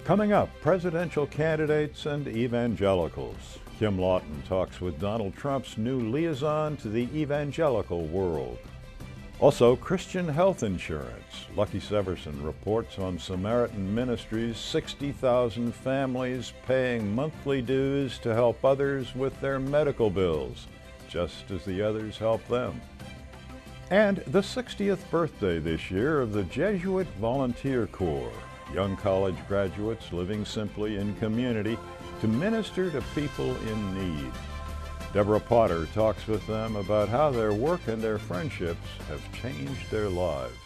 Coming up, presidential candidates and evangelicals. Kim Lawton talks with Donald Trump's new liaison to the evangelical world. Also, Christian health insurance. Lucky Severson reports on Samaritan Ministries' 60,000 families paying monthly dues to help others with their medical bills, just as the others help them. And the 60th birthday this year of the Jesuit Volunteer Corps, young college graduates living simply in community to minister to people in need. Deborah Potter talks with them about how their work and their friendships have changed their lives.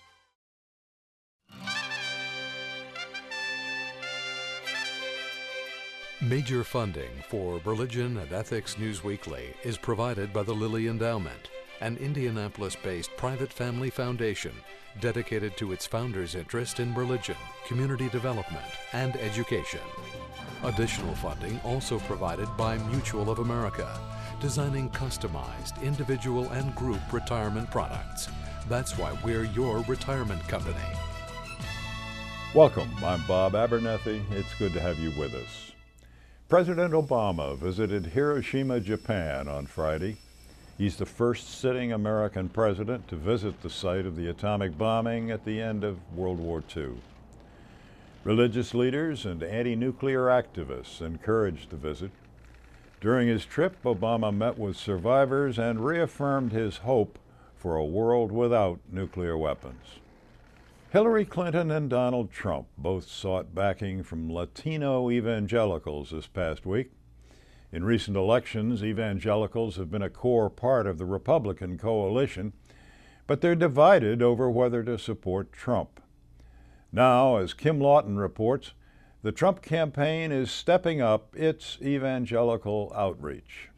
Major funding for Religion and Ethics News Weekly is provided by the Lilly Endowment, an Indianapolis-based private family foundation dedicated to its founders' interest in religion, community development, and education. Additional funding also provided by Mutual of America, designing customized individual and group retirement products. That's why we're your retirement company. Welcome, I'm Bob Abernethy. It's good to have you with us. President Obama visited Hiroshima, Japan on Friday. He's the first sitting American president to visit the site of the atomic bombing at the end of World War II. Religious leaders and anti-nuclear activists encouraged the visit. During his trip, Obama met with survivors and reaffirmed his hope for a world without nuclear weapons. Hillary Clinton and Donald Trump both sought backing from Latino evangelicals this past week. In recent elections, evangelicals have been a core part of the Republican coalition, but they're divided over whether to support Trump. Now, as Kim Lawton reports, the Trump campaign is stepping up its evangelical outreach.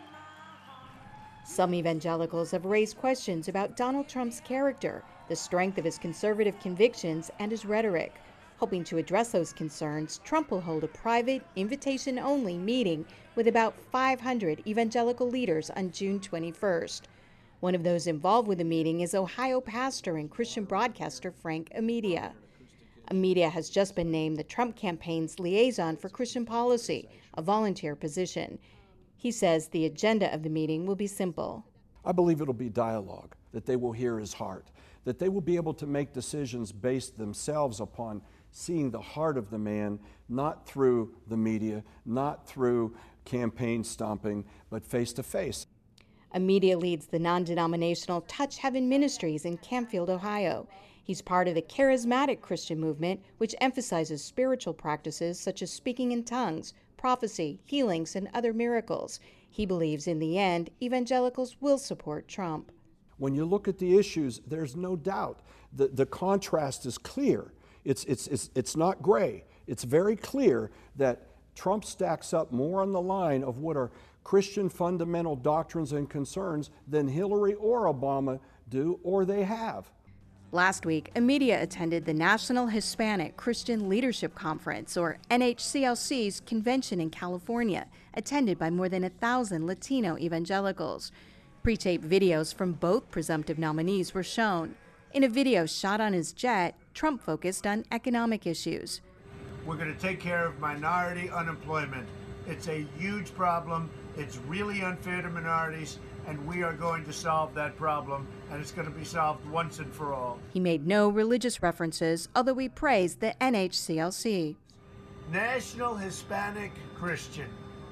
Some evangelicals have raised questions about Donald Trump's character, the strength of his conservative convictions, and his rhetoric. Hoping to address those concerns, Trump will hold a private, invitation-only meeting with about 500 evangelical leaders on June 21st. One of those involved with the meeting is Ohio pastor and Christian broadcaster Frank Amedia. Amedia has just been named the Trump campaign's liaison for Christian policy, a volunteer position. He says the agenda of the meeting will be simple. I believe it'll be dialogue, that they will hear his heart, that they will be able to make decisions based themselves upon seeing the heart of the man, not through the media, not through campaign stomping, but face to face. Amedia leads the non-denominational Touch Heaven Ministries in Campfield, Ohio. He's part of the charismatic Christian movement, which emphasizes spiritual practices such as speaking in tongues, prophecy, healings, and other miracles. He believes in the end, evangelicals will support Trump. When you look at the issues, there's no doubt the contrast is clear. It's not gray. It's very clear that Trump stacks up more on the line of what are Christian fundamental doctrines and concerns than Hillary or Obama do, or they have. Last week, Amedia attended the National Hispanic Christian Leadership Conference, or NHCLC's convention in California, attended by more than 1,000 Latino evangelicals. Pre-taped videos from both presumptive nominees were shown. In a video shot on his jet, Trump focused on economic issues. We're going to take care of minority unemployment. It's a huge problem. It's really unfair to minorities, and we are going to solve that problem, and it's going to be solved once and for all. He made no religious references, although he praised the NHCLC. National Hispanic Christian.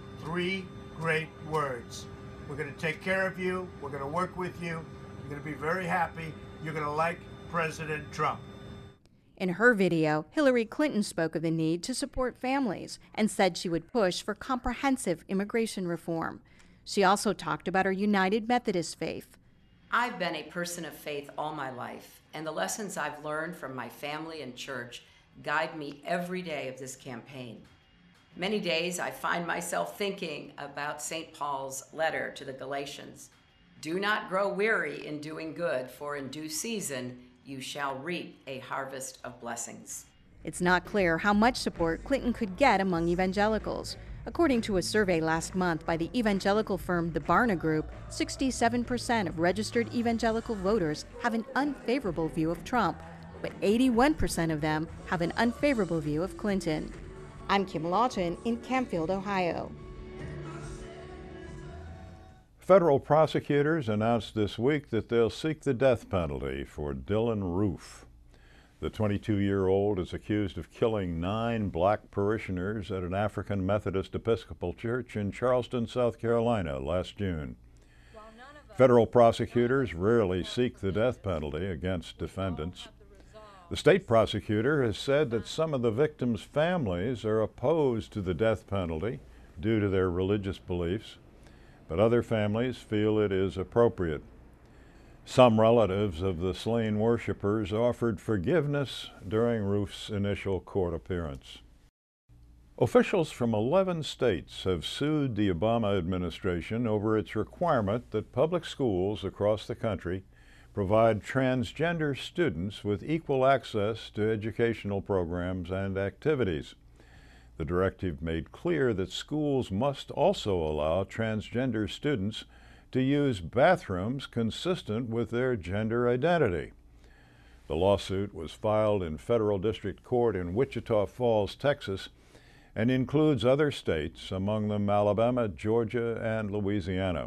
3 great words. We're going to take care of you. We're going to work with you. You're going to be very happy. You're going to like President Trump. In her video, Hillary Clinton spoke of the need to support families and said she would push for comprehensive immigration reform. She also talked about her United Methodist faith. I've been a person of faith all my life, and the lessons I've learned from my family and church guide me every day of this campaign. Many days I find myself thinking about St. Paul's letter to the Galatians. Do not grow weary in doing good, for in due season you shall reap a harvest of blessings. It's not clear how much support Clinton could get among evangelicals. According to a survey last month by the evangelical firm the Barna Group, 67% of registered evangelical voters have an unfavorable view of Trump. but 81% of them have an unfavorable view of Clinton. I'm Kim Lawton in Campfield, Ohio. Federal prosecutors announced this week that they'll seek the death penalty for Dylann Roof. The 22-year-old is accused of killing 9 black parishioners at an African Methodist Episcopal church in Charleston, South Carolina last June. Federal prosecutors rarely seek the death penalty against defendants. The state prosecutor has said that some of the victims' families are opposed to the death penalty due to their religious beliefs, but other families feel it is appropriate. Some relatives of the slain worshipers offered forgiveness during Roof's initial court appearance. Officials from 11 states have sued the Obama administration over its requirement that public schools across the country provide transgender students with equal access to educational programs and activities. The directive made clear that schools must also allow transgender students to use bathrooms consistent with their gender identity. The lawsuit was filed in federal district court in Wichita Falls, Texas, and includes other states, among them Alabama, Georgia, and Louisiana.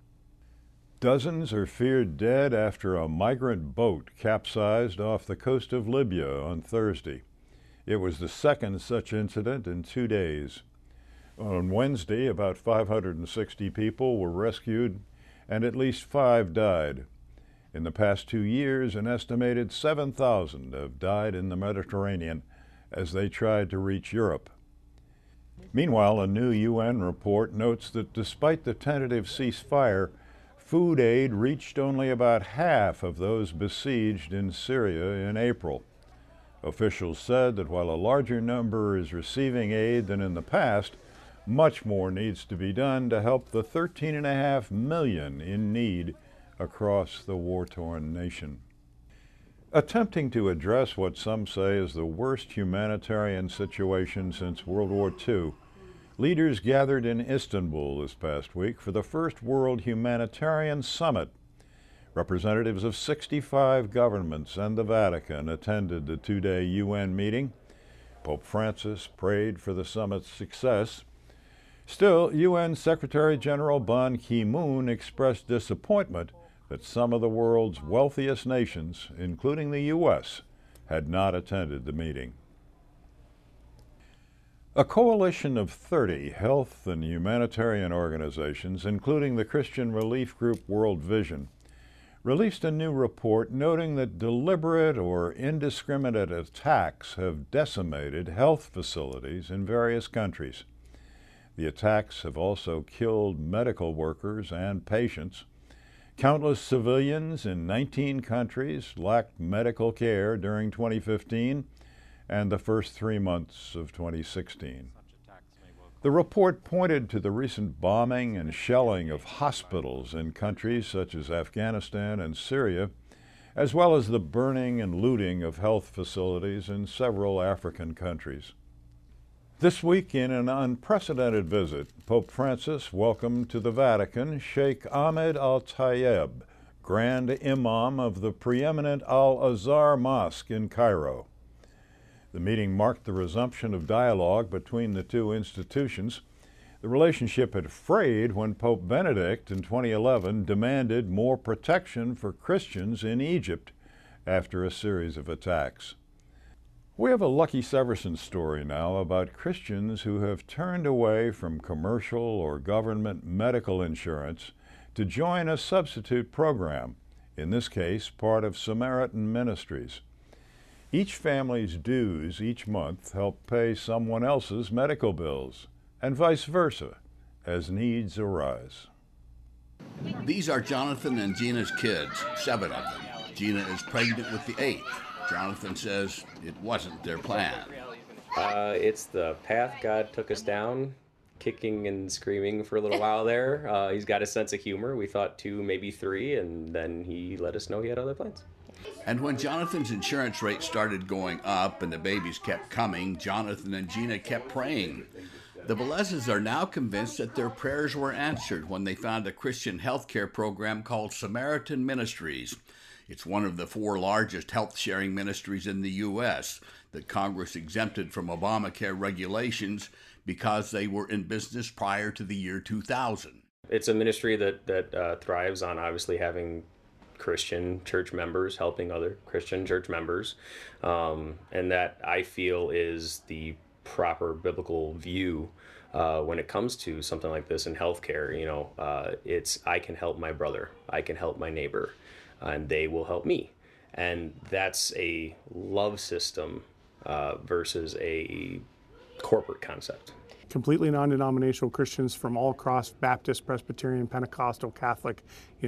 Dozens are feared dead after a migrant boat capsized off the coast of Libya on Thursday. It was the second such incident in 2 days. On Wednesday, about 560 people were rescued and at least 5 died. In the past 2 years, an estimated 7,000 have died in the Mediterranean as they tried to reach Europe. Meanwhile, a new UN report notes that despite the tentative ceasefire, food aid reached only about half of those besieged in Syria in April. Officials said that while a larger number is receiving aid than in the past, much more needs to be done to help the 13.5 million in need across the war-torn nation. Attempting to address what some say is the worst humanitarian situation since World War II, leaders gathered in Istanbul this past week for the first World Humanitarian Summit. Representatives of 65 governments and the Vatican attended the 2-day UN meeting. Pope Francis prayed for the summit's success. Still, UN Secretary General Ban Ki-moon expressed disappointment that some of the world's wealthiest nations, including the U.S., had not attended the meeting. A coalition of 30 health and humanitarian organizations, including the Christian relief group World Vision, released a new report noting that deliberate or indiscriminate attacks have decimated health facilities in various countries. The attacks have also killed medical workers and patients. Countless civilians in 19 countries lacked medical care during 2015 and the first 3 months of 2016. The report pointed to the recent bombing and shelling of hospitals in countries such as Afghanistan and Syria, as well as the burning and looting of health facilities in several African countries. This week, in an unprecedented visit, Pope Francis welcomed to the Vatican Sheikh Ahmed Al-Tayeb, Grand Imam of the preeminent Al-Azhar Mosque in Cairo. The meeting marked the resumption of dialogue between the two institutions. The relationship had frayed when Pope Benedict in 2011 demanded more protection for Christians in Egypt after a series of attacks. We have a Lucky Severson story now about Christians who have turned away from commercial or government medical insurance to join a substitute program, in this case part of Samaritan Ministries. Each family's dues each month help pay someone else's medical bills, and vice versa, as needs arise. These are Jonathan and Gina's kids, 7 of them. Gina is pregnant with the 8th. Jonathan says it wasn't their plan. It's the path God took us down, kicking and screaming for a little while there. He's got a sense of humor. We thought 2, maybe 3, and then he let us know he had other plans. And when Jonathan's insurance rate started going up and the babies kept coming, Jonathan and Gina kept praying. The Velezes are now convinced that their prayers were answered when they found a Christian healthcare program called Samaritan Ministries. It's one of the 4 largest health-sharing ministries in the U.S. that Congress exempted from Obamacare regulations because they were in business prior to the year 2000. It's a ministry that thrives on obviously having Christian church members helping other Christian church members, and that I feel is the proper biblical view when it comes to something like this in healthcare. You know, it's I can help my brother, I can help my neighbor, and they will help me, and that's a love system versus a corporate concept. Completely non-denominational Christians from all across, Baptist, Presbyterian, Pentecostal, Catholic,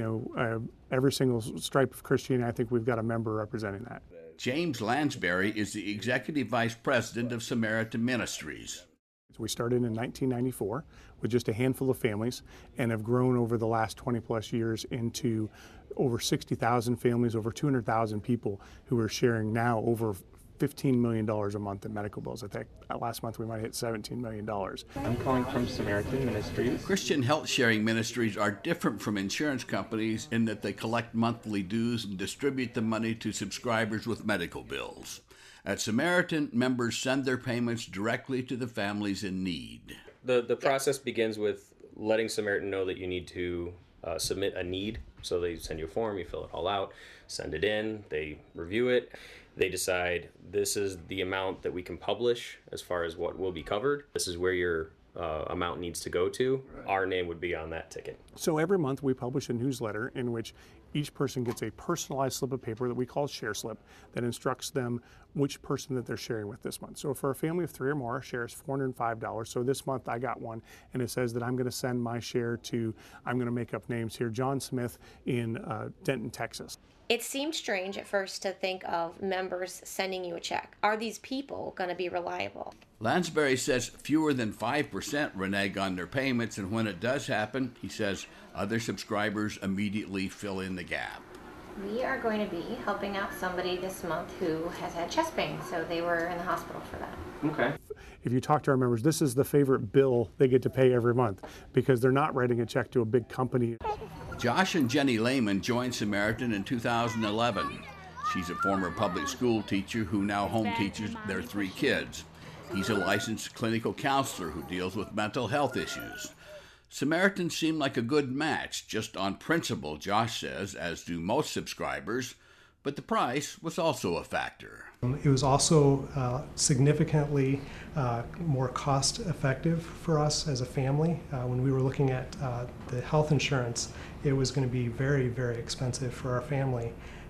every single stripe of Christianity. I think we've got a member representing that. James Lansbury is the Executive Vice President of Samaritan Ministries. We started in 1994 with just a handful of families and have grown over the last 20 plus years into over 60,000 families, over 200,000 people who are sharing now over $15 million a month in medical bills. I think last month we might hit $17 million. I'm calling from Samaritan Ministries. Christian health sharing ministries are different from insurance companies in that they collect monthly dues and distribute the money to subscribers with medical bills. At Samaritan, members send their payments directly to the families in need. The process begins with letting Samaritan know that you need to submit a need. So they send you a form, you fill it all out, send it in, they review it. They decide this is the amount that we can publish as far as what will be covered. This is where your amount needs to go to. Right. Our name would be on that ticket. So every month we publish a newsletter in which each person gets a personalized slip of paper that we call share slip that instructs them which person that they're sharing with this month. So for a family of 3 or more, our share is $405. So this month I got one, and it says that I'm going to send my share to, I'm going to make up names here, John Smith in Denton, Texas. It seemed strange at first to think of members sending you a check. Are these people going to be reliable? Lansbury says fewer than 5% renege on their payments, and when it does happen, he says other subscribers immediately fill in the gap. We are going to be helping out somebody this month who has had chest pain, so they were in the hospital for that. Okay. If you talk to our members, this is the favorite bill they get to pay every month because they're not writing a check to a big company. Josh and Jenny Lehman joined Samaritan in 2011. She's a former public school teacher who now home teaches their 3 kids. He's a licensed clinical counselor who deals with mental health issues. Samaritan seemed like a good match, just on principle, Josh says, as do most subscribers, but the price was also a factor. It was also significantly more cost effective for us as a family. When we were looking at the health insurance, it was going to be very, very expensive for our family.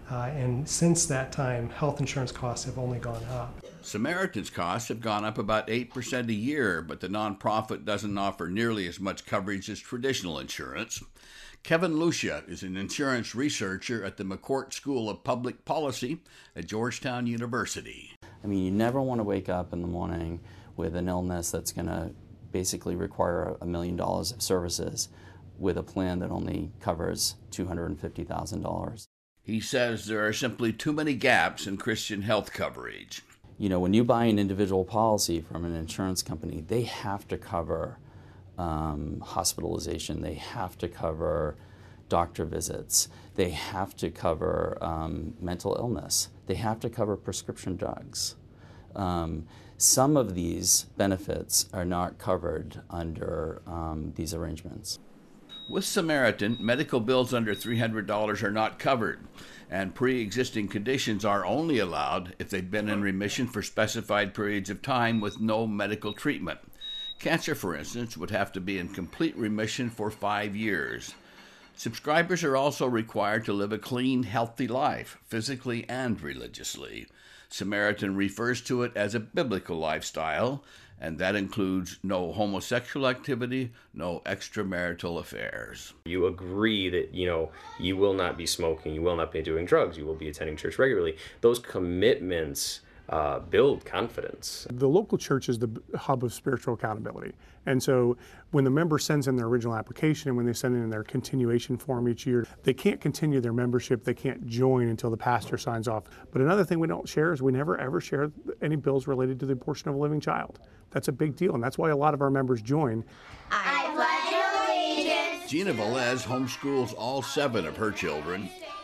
And since that time, health insurance costs have only gone up. Samaritan's costs have gone up about 8% a year, but the nonprofit doesn't offer nearly as much coverage as traditional insurance. Kevin Lucia is an insurance researcher at the McCourt School of Public Policy at Georgetown University. I mean, you never want to wake up in the morning with an illness that's going to basically require $1 million of services with a plan that only covers $250,000. He says there are simply too many gaps in Christian health coverage. You know, when you buy an individual policy from an insurance company, they have to cover hospitalization, they have to cover doctor visits, they have to cover mental illness, they have to cover prescription drugs. Some of these benefits are not covered under these arrangements. With Samaritan, medical bills under $300 are not covered, and pre-existing conditions are only allowed if they've been in remission for specified periods of time with no medical treatment. Cancer, for instance, would have to be in complete remission for 5 years. Subscribers are also required to live a clean, healthy life, physically and religiously. Samaritan refers to it as a biblical lifestyle, and that includes no homosexual activity, no extramarital affairs. You agree that, you will not be smoking, you will not be doing drugs, you will be attending church regularly. Those commitments build confidence. The local church is the hub of spiritual accountability. And so when the member sends in their original application and when they send in their continuation form each year, they can't continue their membership, they can't join until the pastor signs off. But another thing we don't share is we never ever share any bills related to the abortion of a living child. That's a big deal, and that's why a lot of our members join. I pledge allegiance. Gina Velez homeschools all 7 of her children.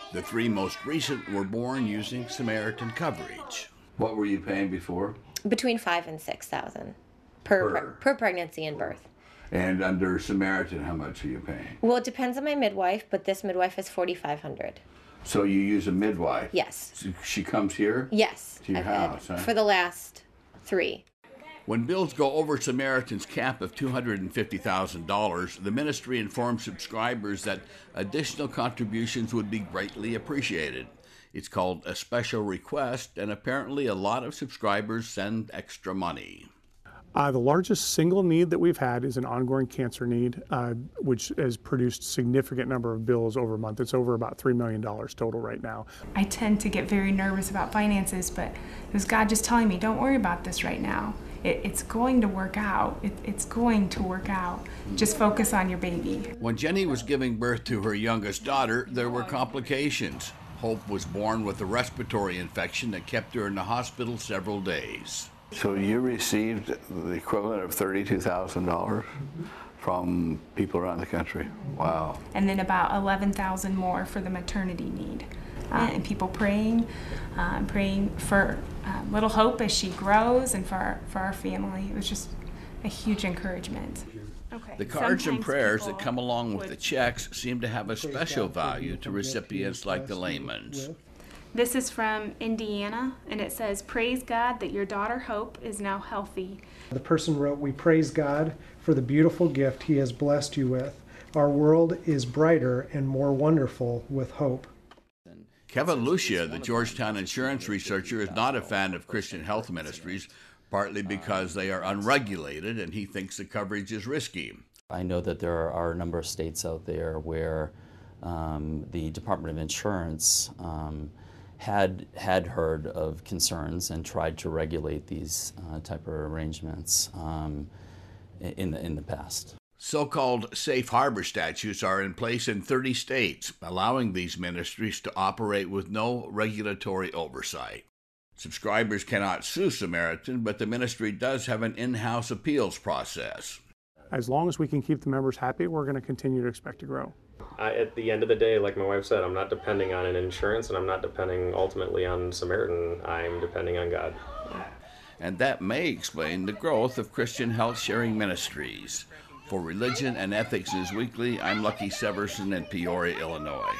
The 3 most recent were born using Samaritan coverage. What were you paying before? Between $5,000 and $6,000 per pregnancy and birth. And under Samaritan, how much are you paying? Well, it depends on my midwife, but this midwife is $4,500. So you use a midwife? Yes. So she comes here? Yes. To your house, huh? For the last 3. When bills go over Samaritan's cap of $250,000, the ministry informs subscribers that additional contributions would be greatly appreciated. It's called a special request, and apparently a lot of subscribers send extra money. The largest single need that we've had is an ongoing cancer need, which has produced significant number of bills over a month. It's over about $3 million total right now. I tend to get very nervous about finances, but it was God just telling me, don't worry about this right now. It's going to work out. It's going to work out. Just focus on your baby. When Jenny was giving birth to her youngest daughter, there were complications. Hope was born with a respiratory infection that kept her in the hospital several days. So you received the equivalent of $32,000 from people around the country. Wow. And then about $11,000 more for the maternity need. And people praying for little Hope as she grows and for our family. It was just a huge encouragement. Okay. The cards and prayers that come along with the checks seem to have a special value to recipients like the Layman's. This is from Indiana, and it says, "Praise God that your daughter Hope is now healthy." The person wrote, "We praise God for the beautiful gift He has blessed you with. Our world is brighter and more wonderful with hope." Kevin Lucia, the Georgetown insurance researcher, is not a fan of Christian health ministries, partly because they are unregulated and he thinks the coverage is risky. I know that there are a number of states out there where the Department of Insurance had heard of concerns and tried to regulate these type of arrangements in the past. So-called safe harbor statutes are in place in 30 states, allowing these ministries to operate with no regulatory oversight. Subscribers cannot sue Samaritan, but the ministry does have an in-house appeals process. As long as we can keep the members happy, we're going to continue to expect to grow. At the end of the day, like my wife said, I'm not depending on an insurance, and I'm not depending ultimately on Samaritan. I'm depending on God. And that may explain the growth of Christian health sharing ministries. For Religion and Ethics News Weekly, I'm Lucky Severson in Peoria, Illinois.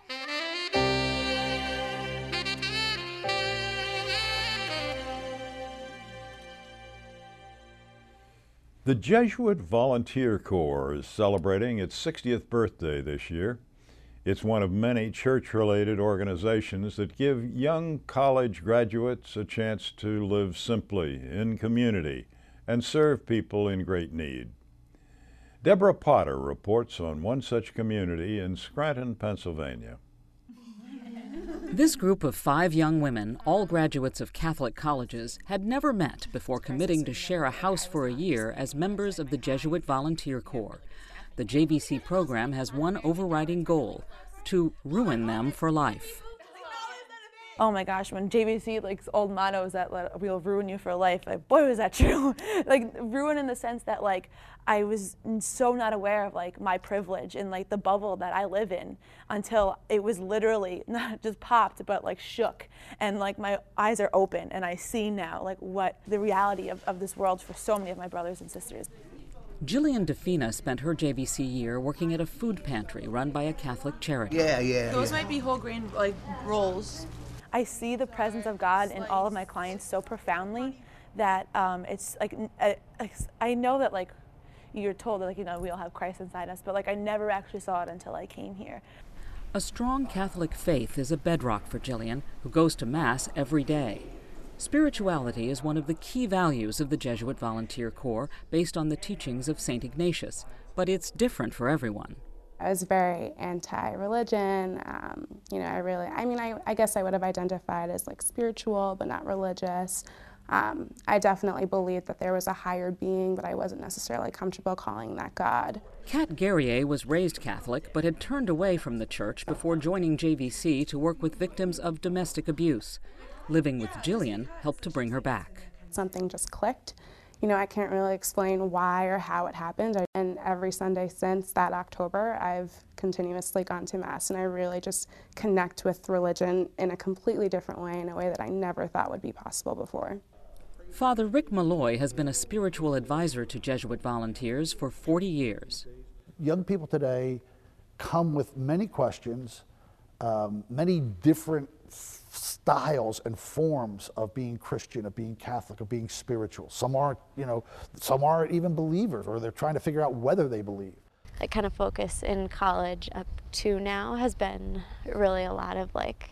The Jesuit Volunteer Corps is celebrating its 60th birthday this year. It's one of many church-related organizations that give young college graduates a chance to live simply in community and serve people in great need. Deborah Potter reports on one such community in Scranton, Pennsylvania. This group of 5 young women, all graduates of Catholic colleges, had never met before committing to share a house for a year as members of the Jesuit Volunteer Corps. The JVC program has one overriding goal: to ruin them for life. Oh my gosh, when JVC, old motto is that we'll ruin you for life, boy was that true. Ruin in the sense that I was so not aware of my privilege and the bubble that I live in until it was literally not just popped but shook, and my eyes are open and I see now what the reality of this world for so many of my brothers and sisters. Jillian DeFina spent her JVC year working at a food pantry run by a Catholic charity. Those might be whole grain rolls. I see the presence of God in all of my clients so profoundly that it's I know that you're told that we all have Christ inside us, but I never actually saw it until I came here. A strong Catholic faith is a bedrock for Jillian, who goes to Mass every day. Spirituality is one of the key values of the Jesuit Volunteer Corps, based on the teachings of St. Ignatius, but it's different for everyone. I was very anti-religion. I guess I would have identified as spiritual, but not religious. I definitely believed that there was a higher being, but I wasn't necessarily comfortable calling that God. Kat Guerrier was raised Catholic, but had turned away from the church before joining JVC to work with victims of domestic abuse. Living with Jillian helped to bring her back. Something just clicked. You know, I can't really explain why or how it happened. And every Sunday since that October, I've continuously gone to Mass, and I really just connect with religion in a completely different way, in a way that I never thought would be possible before. Father Rick Malloy has been a spiritual advisor to Jesuit volunteers for 40 years. Young people today come with many questions, many different styles and forms of being Christian, of being Catholic, of being spiritual. Some aren't, some aren't even believers, or they're trying to figure out whether they believe. Like kind of focus in college up to now has been really a lot of like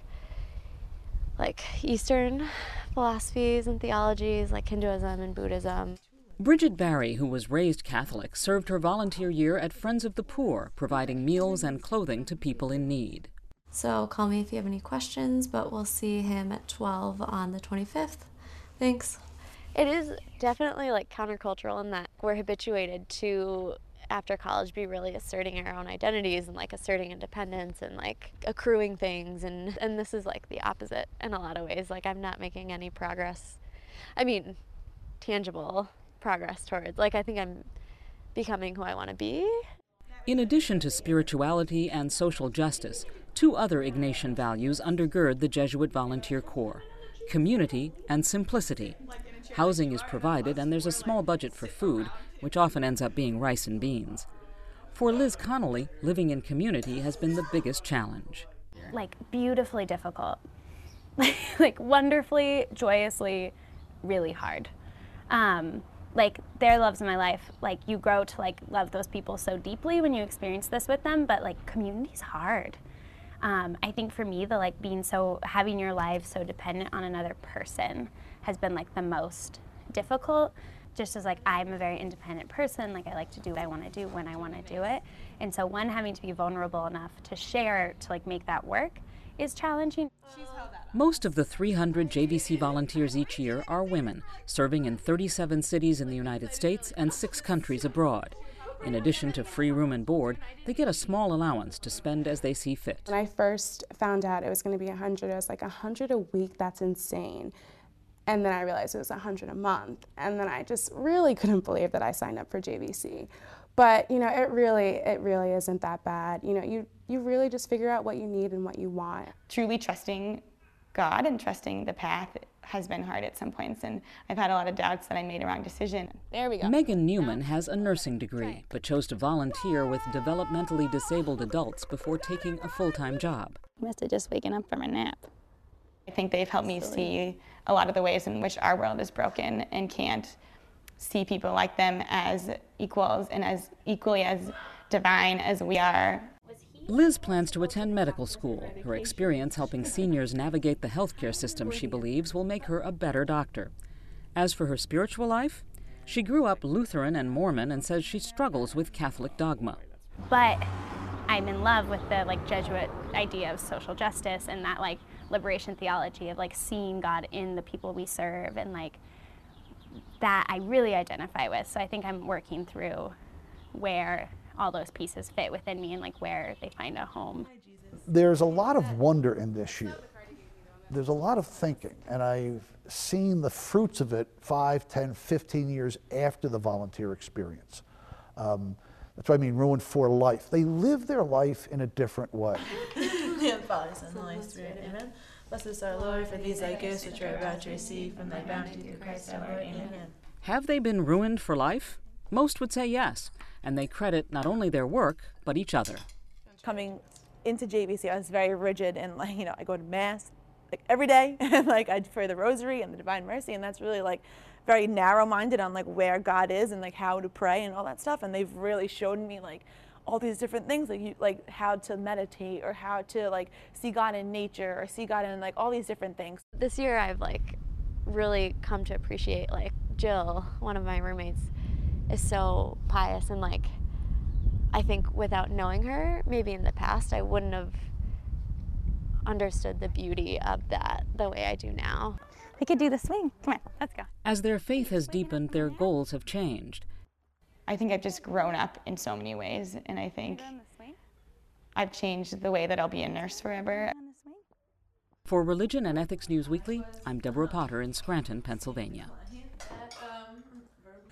Eastern philosophies and theologies, like Hinduism and Buddhism. Bridget Barry, who was raised Catholic, served her volunteer year at Friends of the Poor, providing meals and clothing to people in need. So call me if you have any questions, but we'll see him at 12 on the 25th. Thanks. It is definitely like countercultural in that we're habituated to, after college, be really asserting our own identities and like asserting independence and like accruing things, and this is like the opposite in a lot of ways. Like I'm not making any progress. I mean, tangible progress towards, like I think I'm becoming who I want to be. In addition to spirituality and social justice, two other Ignatian values undergird the Jesuit Volunteer Corps: community and simplicity. Housing is provided and there's a small budget for food, which often ends up being rice and beans. For Liz Connolly, living in community has been the biggest challenge. Like beautifully difficult, like wonderfully, joyously, really hard. Like their loves in my life, like you grow to like love those people so deeply when you experience this with them, but like community's hard. I think for me, having your life so dependent on another person has been like the most difficult. Just as like I'm a very independent person, like I like to do what I want to do when I want to do it. And so having to be vulnerable enough to share, to like make that work is challenging. Most of the 300 JVC volunteers each year are women, serving in 37 cities in the United States and 6 countries abroad. In addition to free room and board, they get a small allowance to spend as they see fit. When I first found out it was going to be 100, I was like, 100 a week, that's insane. And then I realized it was 100 a month. And then I just really couldn't believe that I signed up for JVC. But, it really isn't that bad. You really just figure out what you need and what you want. Truly trusting God and trusting the path has been hard at some points, and I've had a lot of doubts that I made a wrong decision. There we go. Megan Newman has a nursing degree, but chose to volunteer with developmentally disabled adults before taking a full-time job. I must have just waken up from a nap. I think they've helped me see a lot of the ways in which our world is broken and can't see people like them as equals and as equally as divine as we are. Liz plans to attend medical school. Her experience helping seniors navigate the healthcare system, she believes, will make her a better doctor. As for her spiritual life, she grew up Lutheran and Mormon and says she struggles with Catholic dogma. But I'm in love with the Jesuit idea of social justice and that liberation theology of seeing God in the people we serve, and that I really identify with. So I think I'm working through where all those pieces fit within me and where they find a home. There's a lot of wonder in this year. There's a lot of thinking, and I've seen the fruits of it 5, 10, 15 years after the volunteer experience. That's what I mean, ruined for life. They live their life in a different way. Father, Son, and Holy Spirit, amen. Bless us, our Lord, for these thy gifts which we are about to receive from thy bounty through Christ our Lord, amen. Have they been ruined for life? Most would say yes, and they credit not only their work, but each other. Coming into JVC, I was very rigid, and I go to Mass every day, and I'd pray the Rosary and the Divine Mercy, and that's really very narrow-minded on where God is and how to pray and all that stuff. And they've really showed me all these different things, like how to meditate or how to see God in nature or see God in all these different things. This year I've really come to appreciate Jill, one of my roommates, is so pious, and I think without knowing her, maybe in the past I wouldn't have understood the beauty of that the way I do now. We could do the swing. Come on, let's go. As their faith has deepened, their goals have changed. I think I've just grown up in so many ways, and I think I've changed the way that I'll be a nurse forever. For Religion and Ethics News Weekly, I'm Deborah Potter in Scranton, Pennsylvania.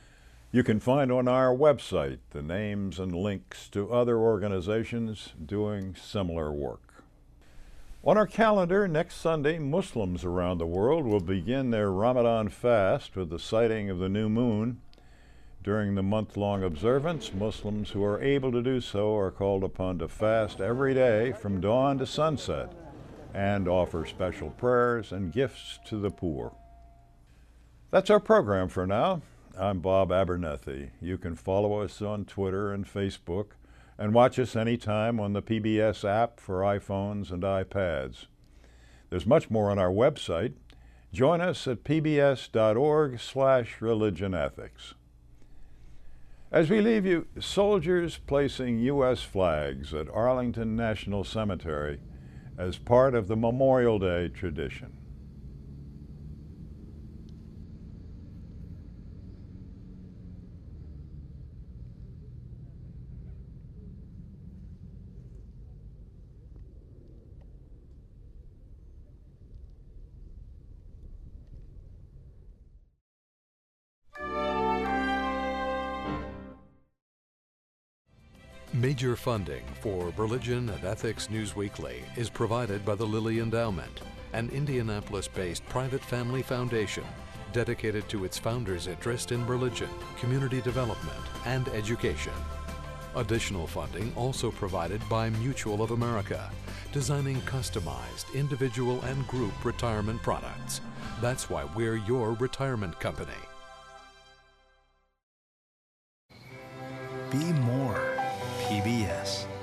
You can find on our website the names and links to other organizations doing similar work. On our calendar, next Sunday, Muslims around the world will begin their Ramadan fast with the sighting of the new moon. During the month-long observance, Muslims who are able to do so are called upon to fast every day from dawn to sunset and offer special prayers and gifts to the poor. That's our program for now. I'm Bob Abernethy. You can follow us on Twitter and Facebook and watch us anytime on the PBS app for iPhones and iPads. There's much more on our website. Join us at pbs.org/religionethics. As we leave you, soldiers placing U.S. flags at Arlington National Cemetery as part of the Memorial Day tradition. Major funding for Religion and Ethics News Weekly is provided by the Lilly Endowment, an Indianapolis-based private family foundation dedicated to its founders' interest in religion, community development, and education. Additional funding also provided by Mutual of America, designing customized individual and group retirement products. That's why we're your retirement company. Be more PBS.